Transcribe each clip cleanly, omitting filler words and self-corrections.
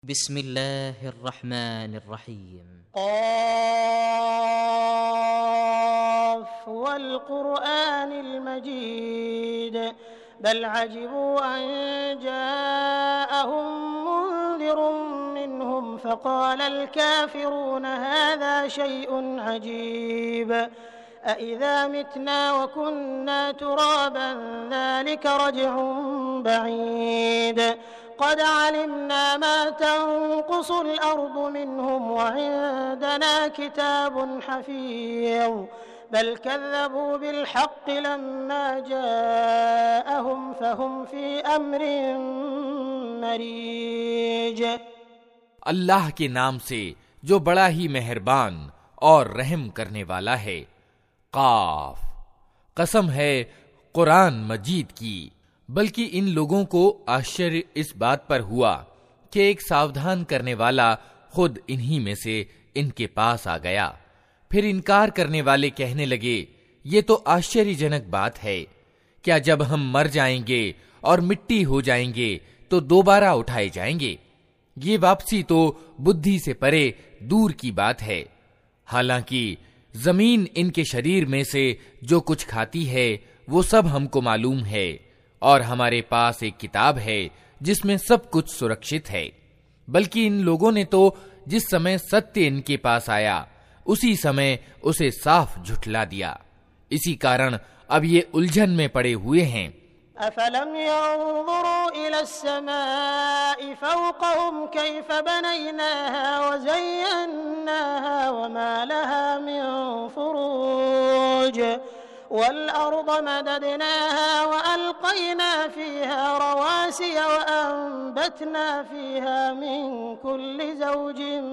बिस्मिल्लाहिर्रहमानिर्रहीम। क़ाफ़ वल क़ुरआनिल मजीद बल अजिबू अन जाअहुम मुन्ज़िरुम मिन्हुम फ़क़ालल काफ़िरून हाज़ा शैउन अजीब अइज़ा मितना व कुन्ना तुराबन ज़ालिक रज्उन बईद क़द अलिमना मा तंक़ुसुल अर्दु मिन्हुम व इंदना किताबुन हफ़ीज़ बल कज़्ज़बू बिल हक़्क़ि लम्मा जाअहुम फ़हुम फ़ी अम्रिन मरीज। अल्लाह के नाम से जो बड़ा ही मेहरबान और रहम करने वाला है। काफ, कसम है कुरान मजीद की। बल्कि इन लोगों को आश्चर्य इस बात पर हुआ कि एक सावधान करने वाला खुद इन्हीं में से इनके पास आ गया। फिर इनकार करने वाले कहने लगे, ये तो आश्चर्यजनक बात है। क्या जब हम मर जाएंगे और मिट्टी हो जाएंगे तो दोबारा उठाए जाएंगे? ये वापसी तो बुद्धि से परे दूर की बात है। हालांकि जमीन इनके शरीर में से जो कुछ खाती है वो सब हमको मालूम है और हमारे पास एक किताब है जिसमें सब कुछ सुरक्षित है। बल्कि इन लोगों ने तो जिस समय सत्य इनके पास आया उसी समय उसे साफ झुठला दिया। इसी कारण अब ये उलझन में पड़े हुए हैं। अफलम यंज़ुरू इलस्समाइ फ़ौक़हुम कैफ़ बनयनाहा व ज़य्यन्नाहा व मा लहा मिन फ़ुरूज वल अर्द मददनाहा व अलक़ैना फ़ीहा रवासिय व अंबतना फ़ीहा मिन कुल्लि ज़ौजिन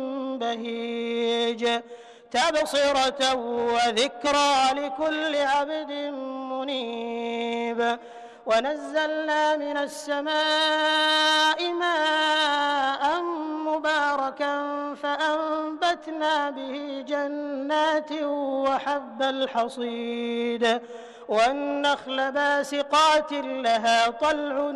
बहीज तबसिरतन व ज़िक्रा लिकुल्लि अब्दिन मुनीब वनज़्ज़लना मिनस्समाइ माअन मुबारकन फ़अंबतना बिही जन्नातिन व हब्बल हसीद वन्नख़्ल बासिक़ातिन लहा तल्उन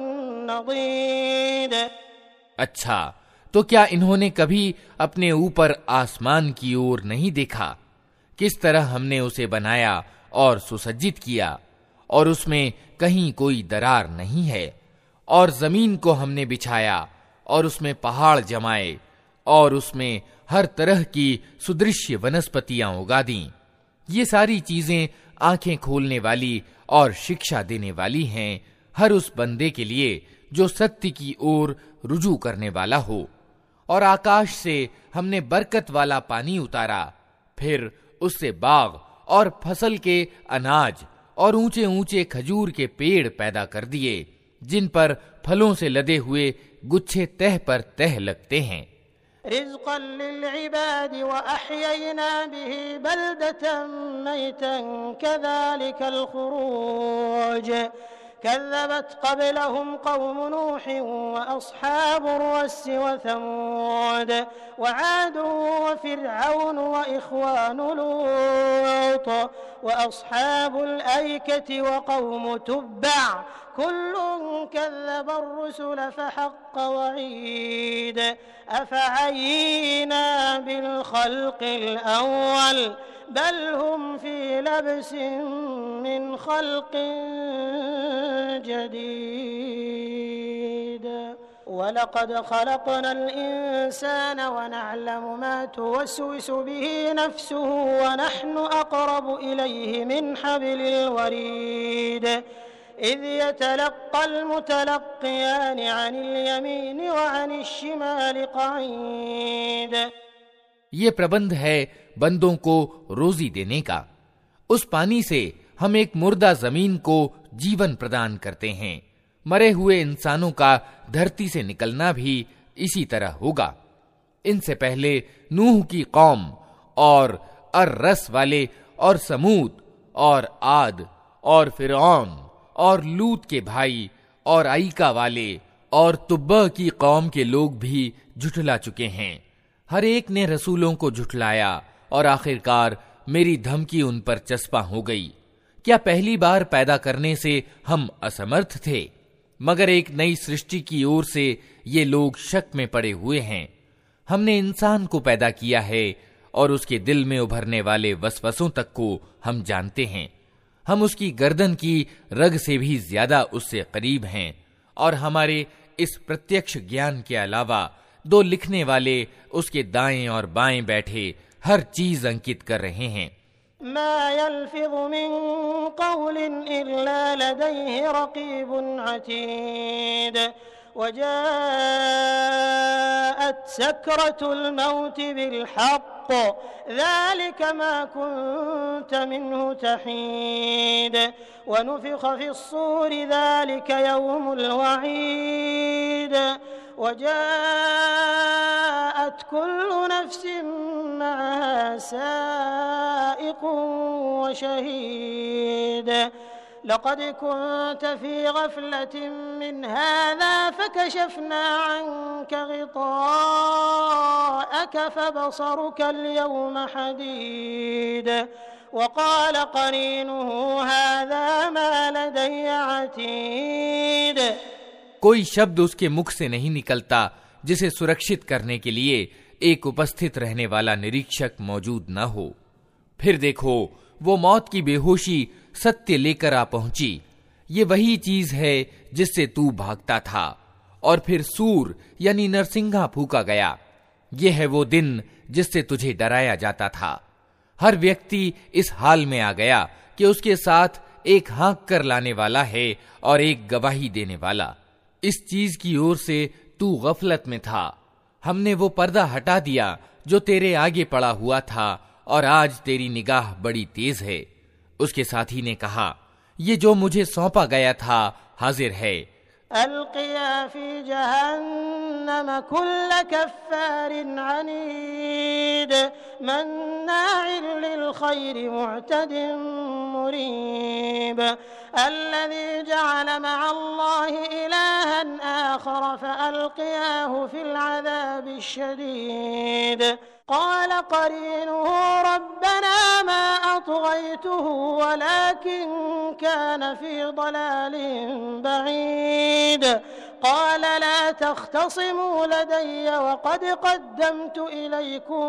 नदीद। अच्छा, तो क्या इन्होंने कभी अपने ऊपर आसमान की ओर नहीं देखा? किस तरह हमने उसे बनाया और सुसज्जित किया और उसमें कहीं कोई दरार नहीं है। और जमीन को हमने बिछाया और उसमें पहाड़ जमाए और उसमें हर तरह की सुदृश्य वनस्पतियां उगा दी। ये सारी चीजें आंखें खोलने वाली और शिक्षा देने वाली हैं हर उस बंदे के लिए जो सत्य की ओर रुजू करने वाला हो। और आकाश से हमने बरकत वाला पानी उतारा, फिर उससे बाग और फसल के अनाज और ऊंचे ऊंचे खजूर के पेड़ पैदा कर दिए जिन पर फलों से लदे हुए गुच्छे तह पर तह लगते हैं। रिज़्क़न लिल-इबादी व अहयैना बिही बल्दतन मैतन कज़ालिकल खुरूज कज़्ज़बत क़ब्लहुम क़ौम नूह व अस्हाबुर रस्स व समूद व आद व फ़िरऔन व इख़वानु लूत व अस्हाबुल ऐकति व क़ौम तुब्बअ कुल्लुन कज़्ज़बर रुसुल फ़हक़्क़ वईद अफ़अयीना बिल ख़ल्क़िल अव्वल बल हुम फ़ी लब्सिन मिन ख़ल्क़िन जदीद वलक़द ख़लक़नल इंसान व नअलमु मा तुवस्विसु बिही नफ्सुहु व नहनु अक़रबु इलैहि मिन हब्लिल वरीद इज़ यतलक़्क़ल मुतलक़्क़ियानि अनिल यमीनि व अनिश शिमालि क़ईद। ये प्रबंध है बंदों को रोजी देने का। उस पानी से हम एक मुर्दा जमीन को जीवन प्रदान करते हैं। मरे हुए इंसानों का धरती से निकलना भी इसी तरह होगा। इनसे पहले नूह की कौम और अर-रस वाले और समूद और आद और फिरऔन और लूत के भाई और आईका वाले और तुब्बा की कौम के लोग भी झुठला चुके हैं। हर एक ने रसूलों को झुठलाया और आखिरकार मेरी धमकी उन पर चस्पा हो गई। क्या पहली बार पैदा करने से हम असमर्थ थे? मगर एक नई सृष्टि की ओर से ये लोग शक में पड़े हुए हैं। हमने इंसान को पैदा किया है और उसके दिल में उभरने वाले वसवसों तक को हम जानते हैं। हम उसकी गर्दन की रग से भी ज्यादा उससे करीब हैं और हमारे इस प्रत्यक्ष ज्ञान के अलावा 2 लिखने वाले उसके दाएं और बाएं बैठे हर चीज अंकित कर रहे हैं। मा यल्फिज़ु मिन क़ौलिन इल्ला लदैहि रक़ीबुन अतीद वजाअत सकरतुल मौत बिलहक़्क़ ज़ालिक मा कुन्त मिन्हु तहीद वनुफ़िख़ फ़िस्सूरि ज़ालिक यौमुल वईद वजाअत कुल्लु नफ्सिन मअहा साइक़ुन वशहीद लक़द कुन्त फ़ी ग़फ़लतिन मिन हाज़ा फ़कशफ़ना अन्क ग़िताअक फ़बसरुक अल-यौम हदीद वक़ाल क़रीनुहु हाज़ा मा लदय्य अतीद। कोई शब्द उसके मुख से नहीं निकलता जिसे सुरक्षित करने के लिए एक उपस्थित रहने वाला निरीक्षक मौजूद न हो। फिर देखो, वो मौत की बेहोशी सत्य लेकर आ पहुंची। ये वही चीज है जिससे तू भागता था। और फिर सूर यानी नरसिंगा फूका गया। ये है वो दिन जिससे तुझे डराया जाता था। हर व्यक्ति इस हाल में आ गया कि उसके साथ एक हाँक कर लाने वाला है और एक गवाही देने वाला। इस चीज की ओर से तू गफलत में था। हमने वो पर्दा हटा दिया जो तेरे आगे पड़ा हुआ था और आज तेरी निगाह बड़ी तेज है। उसके साथी ने कहा, ये जो मुझे सौंपा गया था हाजिर है। अलक़िया फ़ी जहन्नम कुल्ल कफ़्फ़ारिन अनीद मन्नाइन लिल ख़ैरि मुअतदिन मुरीब अल्लज़ी जअल मअल्लाहि इलाहन आख़र फ़अल्क़ियाहु फ़िल अज़ाबिश शदीद क़ाल क़रीनुहु रब्बना मा अत्ग़य्तुहु वलाकिन कान फ़ी ضलालिन बईद क़ाल ला तख़्तसिमू लदय्य वक़द क़द्दमतु इलैकुम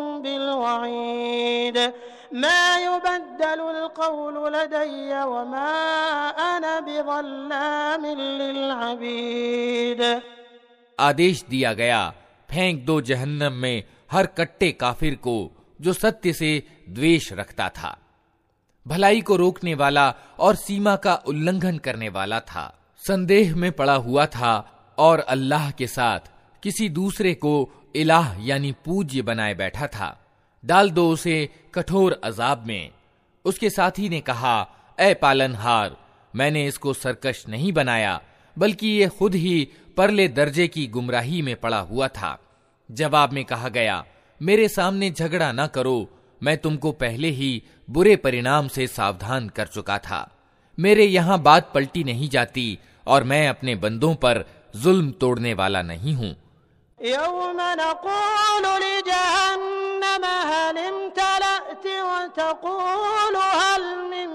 बिलवईद मा युबद्दलुल क़ौलु लदय्य वमा अना बिज़ल्लामिन लिलअबीद। आदेश दिया गया, फेंक दो जहन्नम में हर कट्टे काफिर को जो सत्य से द्वेष रखता था, भलाई को रोकने वाला और सीमा का उल्लंघन करने वाला था, संदेह में पड़ा हुआ था और अल्लाह के साथ किसी दूसरे को इलाह यानी पूज्य बनाए बैठा था। डाल दो उसे कठोर अजाब में। उसके साथी ने कहा, ऐ पालनहार, मैंने इसको सरकश नहीं बनाया, बल्कि ये खुद ही परले दर्जे की गुमराही में पड़ा हुआ था। जवाब में कहा गया, मेरे सामने झगड़ा न करो, मैं तुमको पहले ही बुरे परिणाम से सावधान कर चुका था। मेरे यहाँ बात पलटी नहीं जाती और मैं अपने बंदों पर जुल्म तोड़ने वाला नहीं हूँ। यौम नक़ूलु लिजहन्नम हल इम्तलअत व तक़ूलु हल मिन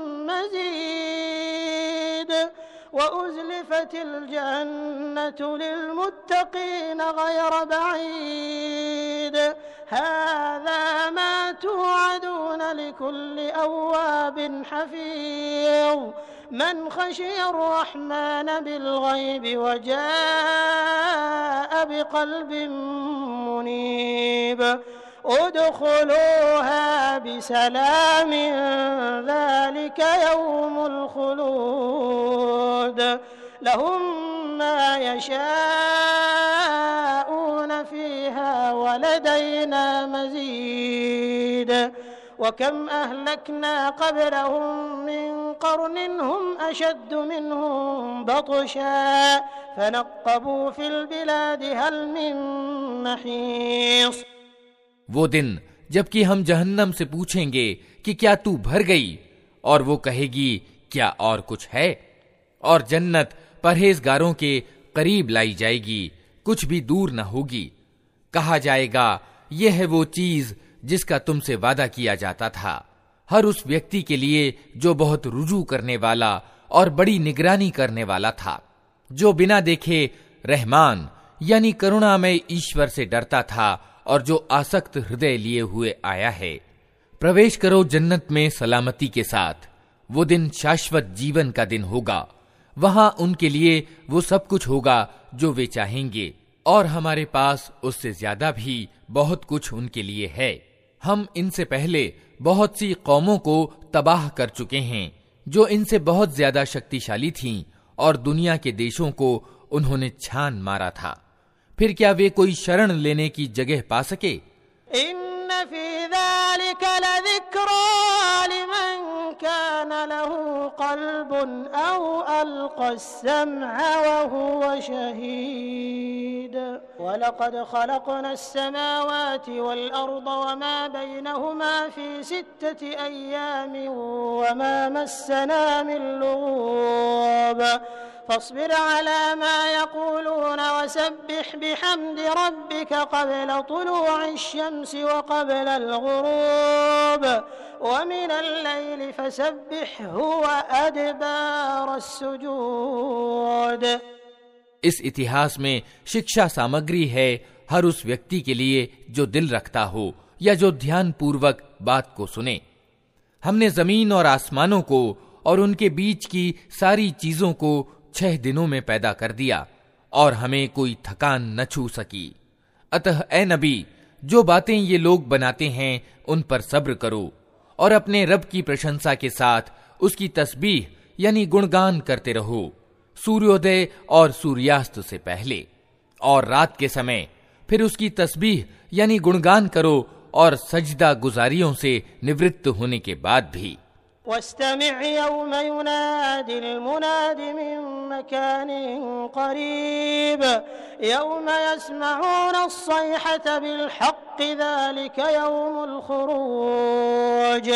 मज़ीद व उज़लिफ़तिल जन्नतु लिलमुत्तक़ीन ग़ैर बईद हाज़ा मा तुअदून लिकुल्लि अव्वाबिन हफ़ीज़ मन खशियर रहमान बिलग़ैब वजाअ बिक़ल्बिन मुनीब उदख़ुलूहा बिसलामिन ज़ालिक यौमुल ख़ुलूद लहुम मा यशाऊन फ़ीहा वलदैना मज़ीद वकम अहलकना क़ब्लहुम मिन क़र्निन हुम अशद्दु मिनहुम बत्शा फनक़्क़बू फ़िल बिलादि हल मिन महीस। वो दिन जबकि हम जहन्नम से पूछेंगे कि क्या तू भर गई, और वो कहेगी क्या और कुछ है, और जन्नत परहेजगारों के करीब लाई जाएगी, कुछ भी दूर न होगी। कहा जाएगा, यह है वो चीज जिसका तुमसे वादा किया जाता था, हर उस व्यक्ति के लिए जो बहुत रुजू करने वाला और बड़ी निगरानी करने वाला था। जो बिना देखे रहमान यानी करुणामय ईश्वर से डरता था और जो आसक्त हृदय लिए हुए आया है। प्रवेश करो जन्नत में सलामती के साथ। वो दिन शाश्वत जीवन का दिन होगा। वहां उनके लिए वो सब कुछ होगा जो वे चाहेंगे, और हमारे पास उससे ज्यादा भी बहुत कुछ उनके लिए है। हम इनसे पहले बहुत सी कौमों को तबाह कर चुके हैं जो इनसे बहुत ज्यादा शक्तिशाली थीं, और दुनिया के देशों को उन्होंने छान मारा था। फिर क्या वे कोई शरण लेने की जगह पा सके? इन्न फी ज़ालिका लज़िक्रा लिमन कान लहू क़ल्बुन औ अलक़ा अस्समअ व हुवा शहीद। वलक़द ख़लक़ना अस्समावाति वल अर्द व मा बैनहुमा फी सित्तति अय्यामिन व मा मस्सना मिन लुग़ूब। फ़स्बिर अला मा यक़ूलून वसब्बिह बिहम्दि रब्बिक क़ब्ल तुलूഇ श्शम्सि व क़ब्ल अल-ग़ुरूब व मिनल लैलि फ़सब्बिहहु व अदबार अस्सुजूद। इस इतिहास में शिक्षा सामग्री है हर उस व्यक्ति के लिए जो दिल रखता हो या जो ध्यान पूर्वक बात को सुने। हमने जमीन और आसमानों को और उनके बीच की सारी चीजों को 6 दिनों में पैदा कर दिया, और हमें कोई थकान न छू सकी। अतः ए नबी, जो बातें ये लोग बनाते हैं उन पर सब्र करो, और अपने रब की प्रशंसा के साथ उसकी तस्बीह यानी गुणगान करते रहो, सूर्योदय और सूर्यास्त से पहले और रात के समय। फिर उसकी तस्बीह यानी गुणगान करो और सजदा गुजारियों से निवृत्त होने के बाद भी। वस्तमिअ यौम युनादिल मुनादि मिन मकानिन क़रीब यौम यस्मऊन अस्सयहत बिल हक़्क़ि ज़ालिका यौमुल ख़ुरूज।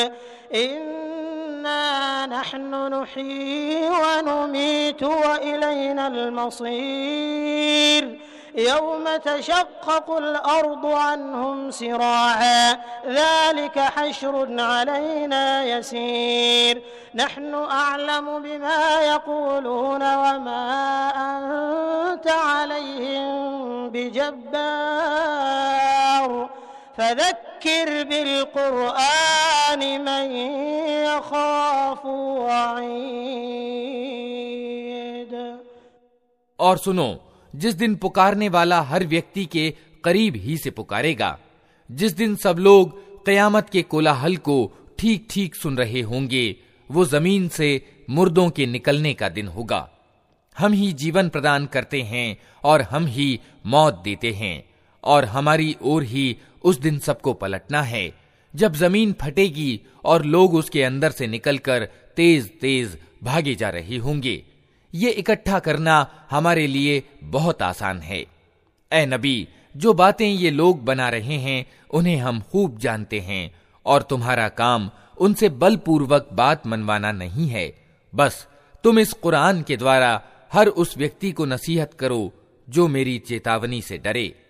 इन्ना नहनु नुह्यी व नुमीतु व इलैनल मसीर। यौम तशक़्क़क़ुल अर्दु अन्हुम सिराअ ज़ालिका हश्रुन अलैना यसीर। नहनु अअलमु बिमा यक़ूलून व मा अंत अलैहिम बिजब्बार फज़क्किर बिल-क़ुरआनि मन यख़ाफ़ु वईद। और सुनो, जिस दिन पुकारने वाला हर व्यक्ति के करीब ही से पुकारेगा, जिस दिन सब लोग क़यामत के कोलाहल को ठीक ठीक सुन रहे होंगे, वो जमीन से मुर्दों के निकलने का दिन होगा। हम ही जीवन प्रदान करते हैं और हम ही मौत देते हैं, और हमारी ओर ही उस दिन सबको पलटना है, जब जमीन फटेगी और लोग उसके अंदर से निकलकर तेज तेज भागे जा रहे होंगे। ये इकट्ठा करना हमारे लिए बहुत आसान है। ए नबी, जो बातें ये लोग बना रहे हैं उन्हें हम खूब जानते हैं, और तुम्हारा काम उनसे बलपूर्वक बात मनवाना नहीं है। बस तुम इस कुरान के द्वारा हर उस व्यक्ति को नसीहत करो जो मेरी चेतावनी से डरे।